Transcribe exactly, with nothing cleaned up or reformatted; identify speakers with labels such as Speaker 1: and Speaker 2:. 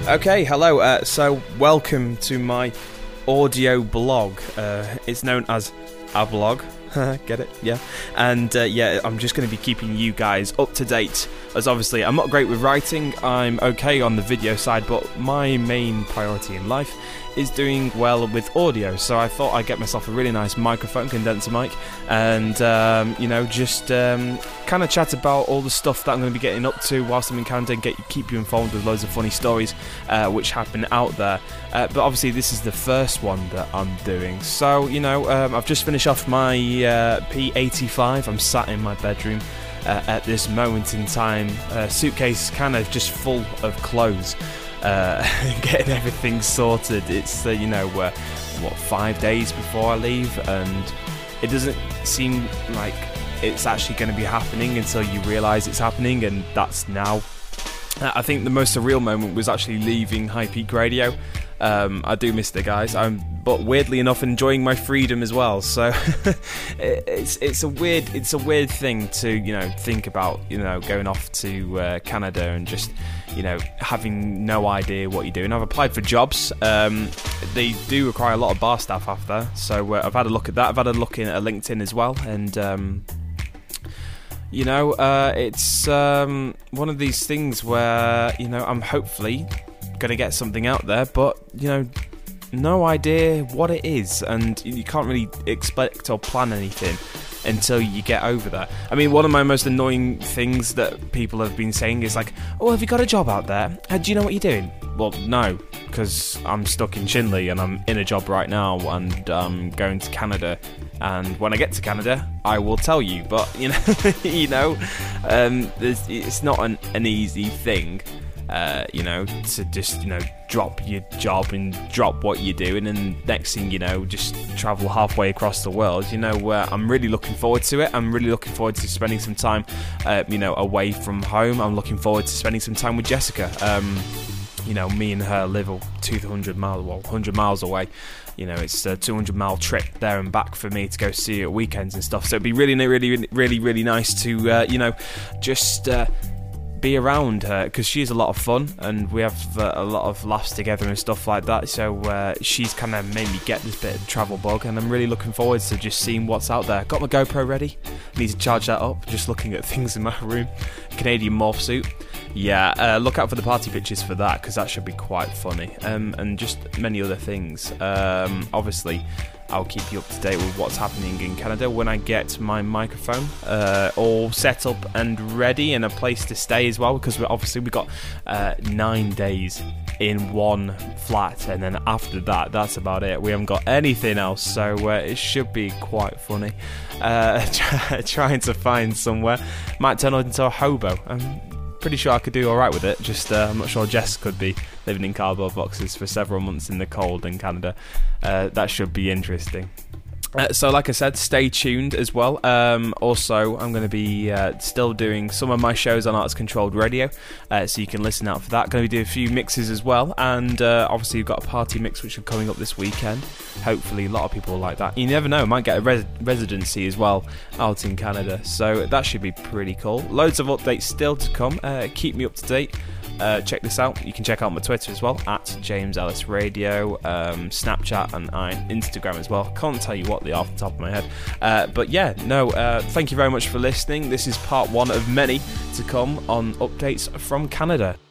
Speaker 1: Okay, hello. Uh, so, welcome to my audio blog. Uh, it's known as a blog. Get it? Yeah. And uh, yeah, I'm just going to be keeping you guys up to date. As obviously, I'm not great with writing. I'm okay on the video side, but my main priority in life is doing well with audio. So I thought I'd get myself a really nice microphone, condenser mic, and um, you know, just um, kind of chat about all the stuff that I'm going to be getting up to whilst I'm in Canada, and get keep you informed with loads of funny stories uh, which happen out there. Uh, but obviously, this is the first one that I'm doing. So you know, um, I've just finished off my uh, P eighty-five. I'm sat in my bedroom uh, at this moment in time, uh, suitcase kind of just full of clothes. Uh, getting everything sorted. It's uh, you know uh, what five days before I leave, and it doesn't seem like it's actually going to be happening until you realise it's happening, and that's now. Uh, I think the most surreal moment was actually leaving High Peak Radio. Um, I do miss the guys, I'm, but weirdly enough, enjoying my freedom as well. So it's it's a weird it's a weird thing to you know think about. You know, going off to uh, Canada and just you know having no idea what you're doing. I've applied for jobs. Um, they do require a lot of bar staff after, so uh, I've had a look at that. I've had a look in at LinkedIn as well, and. Um, You know, uh, it's um, one of these things where, you know, I'm hopefully going to get something out there, but, you know, no idea what it is, and you can't really expect or plan anything until you get over there. I mean, one of my most annoying things that people have been saying is like, oh, have you got a job out there? Uh, do you know what you're doing? Well, no, because I'm stuck in Chinley and I'm in a job right now, and I'm going to Canada. And when I get to Canada, I will tell you. But you know, you know, um, it's not an, an easy thing, uh, you know, to just you know drop your job and drop what you're doing, and next thing you know, just travel halfway across the world. You know, uh, I'm really looking forward to it. I'm really looking forward to spending some time, uh, you know, away from home. I'm looking forward to spending some time with Jessica. Um, You know, me and her live two hundred miles, well, one hundred miles away. You know, it's a two hundred mile trip there and back for me to go see her at weekends and stuff. So it'd be really, really, really, really nice to, uh, you know, just uh, be around her, because she's a lot of fun and we have uh, a lot of laughs together and stuff like that. So uh, she's kind of made me get this bit of travel bug, and I'm really looking forward to just seeing what's out there. Got my GoPro ready. Need to charge that up. Just looking at things in my room. Canadian morph suit. Yeah, uh, look out for the party pictures for that, because that should be quite funny, um, and just many other things. Um, obviously, I'll keep you up to date with what's happening in Canada when I get my microphone uh, all set up and ready, and a place to stay as well, because we obviously we've got uh, nine days in one flat, and then after that, that's about it. We haven't got anything else, so uh, it should be quite funny. Uh, trying to find somewhere. Might turn into a hobo. Um, Pretty sure I could do alright with it, just uh, I'm not sure Jess could be living in cardboard boxes for several months in the cold in Canada. Uh, that should be interesting. Uh, so like I said, stay tuned as well. Um, also, I'm going to be uh, still doing some of my shows on Arts Controlled Radio, uh, so you can listen out for that. Going to be doing a few mixes as well, and uh, obviously you've got a party mix which is coming up this weekend. Hopefully a lot of people will like that. You never know, might get a res- residency as well out in Canada, so that should be pretty cool. Loads of updates still to come. Uh, keep me up to date. Uh, check this out. You can check out my Twitter as well, at James Ellis Radio, um, Snapchat and I, Instagram as well. Can't tell you what they are off the top of my head. Uh, but yeah, no, uh, thank you very much for listening. This is part one of many to come on updates from Canada.